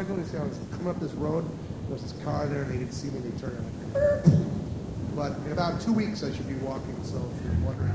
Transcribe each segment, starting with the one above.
Michael? He said, I was coming up this road, there was this car there, and they didn't see me, they turned around. But in about 2 weeks, I should be walking, so if you're wondering.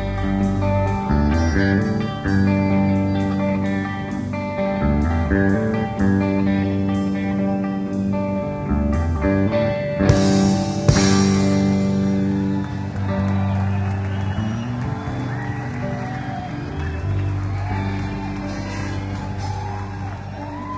Thank you.